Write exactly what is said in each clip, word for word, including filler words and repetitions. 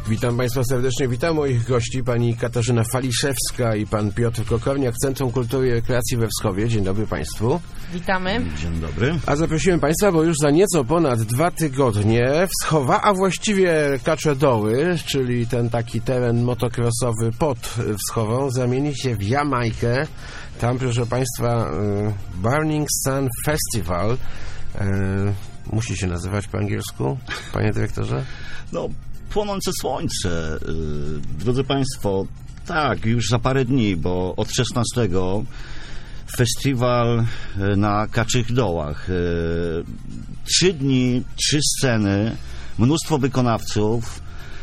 Witam Państwa serdecznie, witam moich gości, pani Katarzyna Faliszewska i pan Piotr Kokorniak, Centrum Kultury i Rekreacji we Wschowie. Dzień dobry Państwu. Witamy. Dzień dobry. A zaprosiłem Państwa, bo już za nieco ponad dwa tygodnie Wschowa, a właściwie Kaczedoły, czyli ten taki teren motocrossowy pod Wschową, zamieni się w Jamajkę. Tam, proszę Państwa, Burning Sun Festival. Musi się nazywać po angielsku, panie dyrektorze? No, płonące słońce. Drodzy Państwo, tak, już za parę dni, bo od szesnastego festiwal na Kaczych Dołach. Trzy dni, trzy sceny, mnóstwo wykonawców.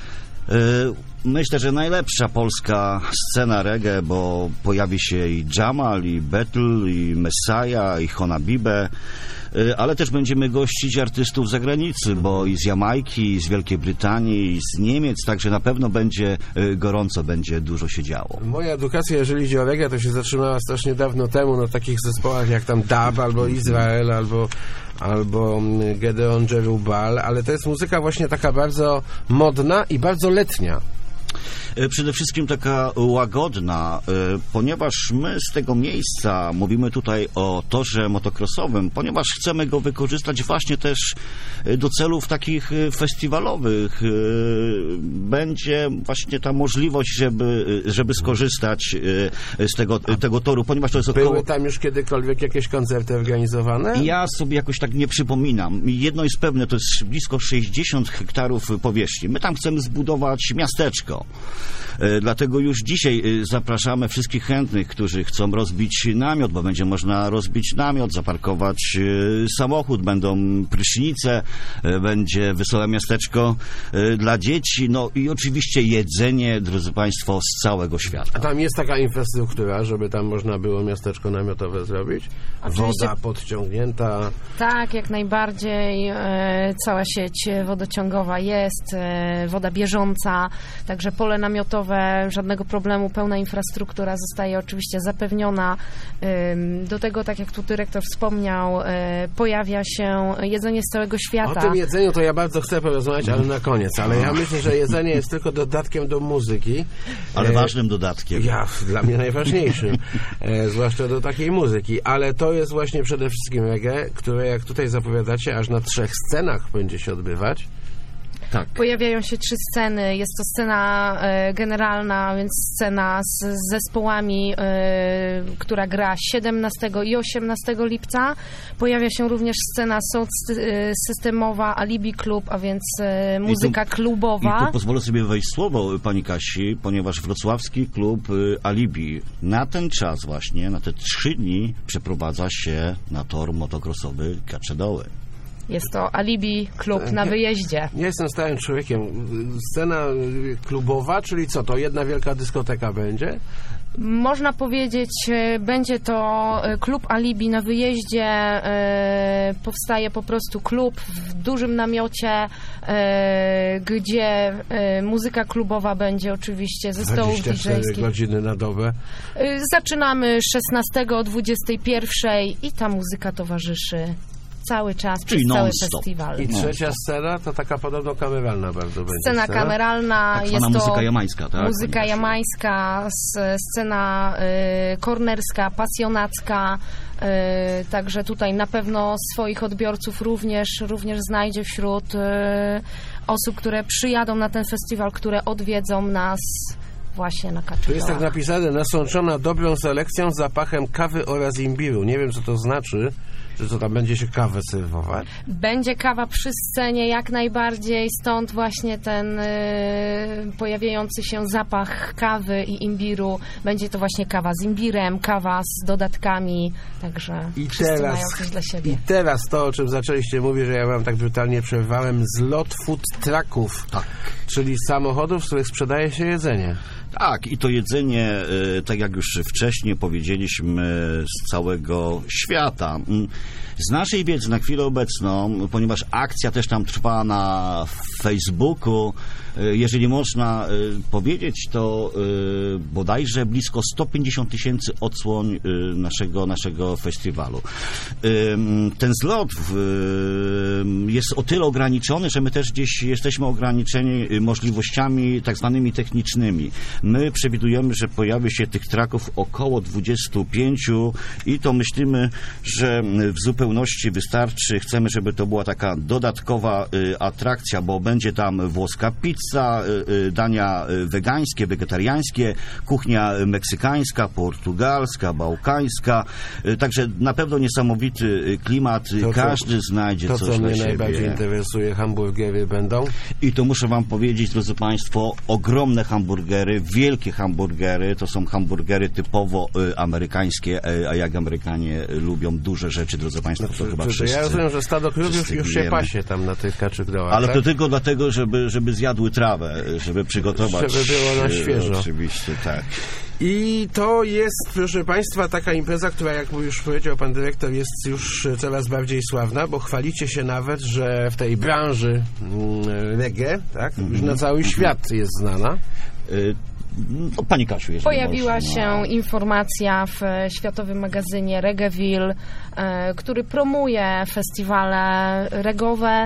Myślę, że najlepsza polska scena reggae, bo pojawi się i Jamal, i Battle, i Messiah, i Honabibe, ale też będziemy gościć artystów z zagranicy, bo i z Jamajki, i z Wielkiej Brytanii, i z Niemiec, także na pewno będzie gorąco, będzie dużo się działo. Moja edukacja, jeżeli idzie o reggae, to się zatrzymała strasznie dawno temu na takich zespołach jak tam Dub, albo Izrael, albo albo Gedeon Jerubal, ale to jest muzyka właśnie taka bardzo modna i bardzo letnia. Przede wszystkim taka łagodna, ponieważ my z tego miejsca mówimy tutaj o torze motocrossowym, ponieważ chcemy go wykorzystać właśnie też do celów takich festiwalowych. Będzie właśnie ta możliwość, żeby, żeby skorzystać z tego, tego toru, ponieważ to jest około... Były tam już kiedykolwiek jakieś koncerty organizowane? Ja sobie jakoś tak nie przypominam. Jedno jest pewne, to jest blisko sześćdziesiąt hektarów powierzchni. My tam chcemy zbudować miasteczko. Dlatego już dzisiaj zapraszamy wszystkich chętnych, którzy chcą rozbić namiot, bo będzie można rozbić namiot, zaparkować samochód, będą prysznice, będzie wesołe miasteczko dla dzieci, no i oczywiście jedzenie, drodzy Państwo, z całego świata. A tam jest taka infrastruktura, żeby tam można było miasteczko namiotowe zrobić? Oczywiście. Woda podciągnięta? Tak, jak najbardziej. E, cała sieć wodociągowa jest, e, woda bieżąca, także pole namiotowe, żadnego problemu, pełna infrastruktura zostaje oczywiście zapewniona. E, do tego, tak jak tu dyrektor wspomniał, e, pojawia się jedzenie z całego świata. O tym jedzeniu to ja bardzo chcę porozmawiać, ale na koniec. Ale ja myślę, że jedzenie jest tylko dodatkiem do muzyki. Ale e, ważnym dodatkiem. Ja, dla mnie najważniejszym. E, zwłaszcza do takiej muzyki. Ale to jest właśnie przede wszystkim reggae, które jak tutaj zapowiadacie, aż na trzech scenach będzie się odbywać. Tak. Pojawiają się trzy sceny. Jest to scena e, generalna, więc scena z, z zespołami, e, która gra siedemnastego i osiemnastego lipca. Pojawia się również scena sound systemowa, Alibi Klub, a więc e, muzyka I tu, klubowa. I tu pozwolę sobie wejść słowo, pani Kasi, ponieważ wrocławski klub Alibi na ten czas właśnie, na te trzy dni przeprowadza się na tor motocrossowy Kaczedoły. Jest to Alibi Klub na wyjeździe. Ja jestem stałym człowiekiem. Scena klubowa, czyli co, to jedna wielka dyskoteka będzie? Można powiedzieć, będzie to klub Alibi na wyjeździe. E, powstaje po prostu klub w dużym namiocie, e, gdzie e, muzyka klubowa będzie oczywiście ze stołów dwadzieścia cztery godziny na dobę. E, zaczynamy szesnastego o dwudziestej pierwszej i ta muzyka towarzyszy cały czas, czyli przez cały non-stop. Festiwal. I trzecia scena to taka podobno kameralna bardzo będzie. Scena kameralna, tak jest to muzyka jamańska, tak? muzyka jamańska, scena y, kornerska, pasjonacka, y, także tutaj na pewno swoich odbiorców również, również znajdzie wśród y, osób, które przyjadą na ten festiwal, które odwiedzą nas właśnie na Kaczedołach. Tu jest tak napisane, nasączona dobrą selekcją, zapachem kawy oraz imbiru. Nie wiem, co to znaczy. Czy co tam będzie się kawę serwować? Będzie kawa przy scenie jak najbardziej, stąd właśnie ten y, pojawiający się zapach kawy i imbiru. Będzie to właśnie kawa z imbirem, kawa z dodatkami, także I wszyscy teraz, mają coś dla siebie. I teraz to, o czym zaczęliście mówić, że ja wam tak brutalnie przerwałem, zlot food trucków, Tak. czyli samochodów, z których sprzedaje się jedzenie. Tak, i to jedzenie, y, tak jak już wcześniej powiedzieliśmy, z całego świata. Z naszej wiedzy na chwilę obecną, ponieważ akcja też tam trwa na Facebooku, y, jeżeli można y, powiedzieć, to y, bodajże blisko sto pięćdziesiąt tysięcy odsłon y, naszego, naszego festiwalu. Y, ten zlot y, jest o tyle ograniczony, że my też gdzieś jesteśmy ograniczeni możliwościami tak zwanymi technicznymi. My przewidujemy, że pojawi się tych traków około dwudziestu pięciu i to myślimy, że w zupełności wystarczy. Chcemy, żeby to była taka dodatkowa y, atrakcja, bo będzie tam włoska pizza, y, y, dania wegańskie, wegetariańskie, kuchnia meksykańska, portugalska, bałkańska. Y, także na pewno niesamowity klimat. To, Każdy co, znajdzie to, coś co dla mnie siebie. najbardziej interesuje, hamburgery będą? I to muszę wam powiedzieć, drodzy państwo, ogromne hamburgery, wielkie hamburgery, to są hamburgery typowo y, amerykańskie, y, a jak Amerykanie lubią duże rzeczy, drodzy państwo, to Znaczy, chyba to wszyscy. ja rozumiem, że stado krów już, już się wiemy. pasie tam na tych kaczych dołach, Ale tak? to tylko dlatego, żeby, żeby zjadły trawę, żeby przygotować. Żeby było na y, świeżo. Oczywiście, tak. I to jest, proszę Państwa, taka impreza, która, jak już powiedział Pan Dyrektor, jest już coraz bardziej sławna, bo chwalicie się nawet, że w tej branży mm, reggae, tak, mm-hmm. już na cały świat jest znana. Y, No, Pani Kasiu, jeżeli Pojawiła można. się informacja w światowym magazynie Reggaeville, e, który promuje festiwale reggae'owe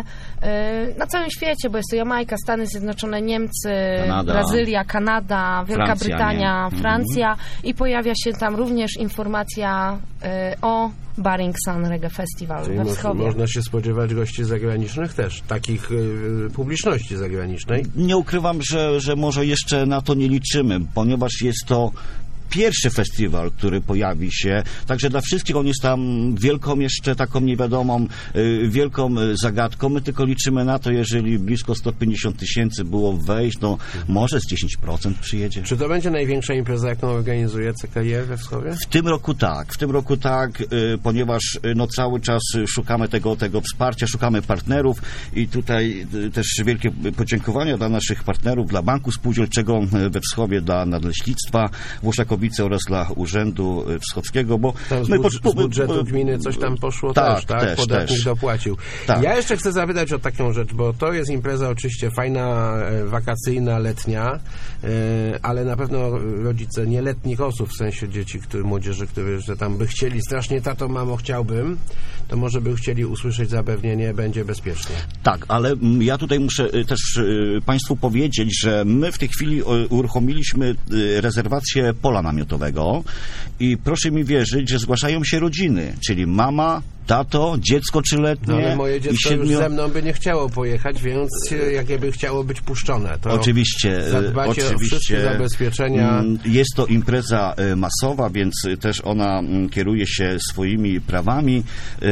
e, na całym świecie, bo jest to Jamajka, Stany Zjednoczone, Niemcy, Kanada. Brazylia, Kanada, Wielka Francja, Brytania, nie? Francja mhm. i pojawia się tam również informacja e, o Baring Sun Reggae Festival Czyli we mo- Wschowie. można się spodziewać gości zagranicznych też, takich y, publiczności zagranicznej. Nie ukrywam, że, że może jeszcze na to nie liczymy, ponieważ jest to pierwszy festiwal, który pojawi się, także dla wszystkich on jest tam wielką jeszcze taką niewiadomą, y, wielką zagadką. My tylko liczymy na to, jeżeli blisko sto pięćdziesiąt tysięcy było wejść, no może z dziesięć procent przyjedzie. Czy to będzie największa impreza, jaką organizuje C K I R we Wschowie? W tym roku tak, w tym roku tak, y, ponieważ y, no cały czas szukamy tego, tego wsparcia, szukamy partnerów i tutaj y, też wielkie podziękowania dla naszych partnerów, dla Banku Spółdzielczego we Wschowie, dla Nadleśnictwa Włoszakowice oraz dla Urzędu Wschodzkiego, bo Tam z, my budż- z budżetu gminy coś tam poszło tak, też, tak? też, Podatnik też. dopłacił. Tak. Ja jeszcze chcę zapytać o taką rzecz, bo to jest impreza oczywiście fajna, e, wakacyjna, letnia, e, ale na pewno rodzice nieletnich osób, w sensie dzieci, który, młodzieży, którzy że tam by chcieli strasznie, tato, mamo, chciałbym, to może by chcieli usłyszeć zapewnienie, będzie bezpiecznie. Tak, ale mm, ja tutaj muszę y, też y, Państwu powiedzieć, że my w tej chwili y, uruchomiliśmy y, rezerwację pola namiotowego i proszę mi wierzyć, że zgłaszają się rodziny, czyli mama, tato, dziecko trzyletnie No, ale moje i dziecko siedmiu... już ze mną by nie chciało pojechać, więc e, jakie by chciało być puszczone, to Oczywiście, zadbacie oczywiście. o wszystkie zabezpieczenia. Mm, Jest to impreza y, masowa, więc y, też ona mm, kieruje się swoimi prawami. Y,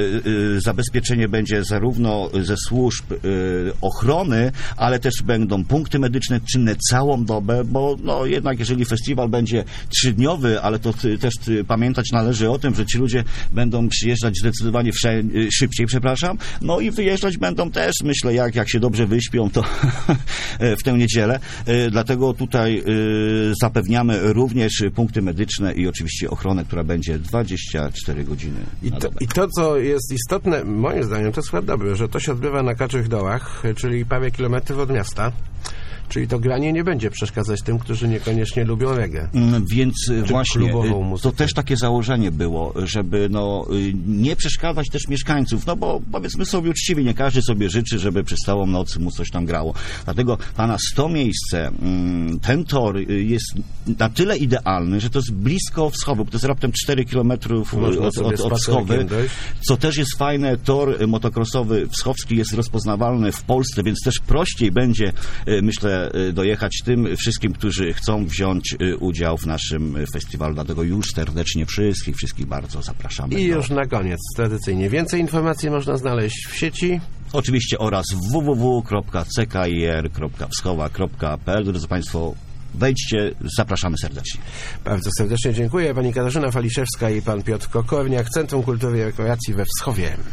y, Zabezpieczenie będzie zarówno ze służb y, ochrony, ale też będą punkty medyczne czynne całą dobę, bo no, jednak jeżeli festiwal będzie trzydniowy, ale to ty, też ty, pamiętać należy o tym, że ci ludzie będą przyjeżdżać zdecydowanie wsze- y, szybciej, przepraszam, no i wyjeżdżać będą też, myślę, jak, jak się dobrze wyśpią, to w tę niedzielę. Y, Dlatego tutaj y, zapewniamy również punkty medyczne i oczywiście ochronę, która będzie dwadzieścia cztery godziny I na to, dobę. I to, co jest istotne, moim zdaniem, to jest chyba dobre, że to się odbywa na Kaczych Dołach, czyli parę kilometrów od miasta. Czyli to granie nie będzie przeszkadzać tym, którzy niekoniecznie lubią reggae. Mm, Więc właśnie klubową y, muzykę. to też takie założenie było, żeby no, y, nie przeszkadzać też mieszkańców, no bo powiedzmy sobie uczciwie, nie każdy sobie życzy, żeby przez całą noc mu coś tam grało. Dlatego pana to miejsce, mm, ten tor y, jest na tyle idealny, że to jest blisko Wschowy, bo to jest raptem cztery kilometry Można od, sobie od, od spacerkiem Wschowy. dojść. Co też jest fajne, tor motocrossowy wschowski jest rozpoznawalny w Polsce, więc też prościej będzie, y, myślę, dojechać tym wszystkim, którzy chcą wziąć udział w naszym festiwalu. Dlatego już serdecznie wszystkich, wszystkich bardzo zapraszamy. I do... już na koniec, tradycyjnie, więcej informacji można znaleźć w sieci. Oczywiście oraz w w w kropka c k i r kropka wschowa kropka p l. Drodzy Państwo, wejdźcie, zapraszamy serdecznie. Bardzo serdecznie dziękuję. Pani Katarzyna Faliszewska i pan Piotr Kokorniak, Centrum Kultury i Rekreacji we Wschowie.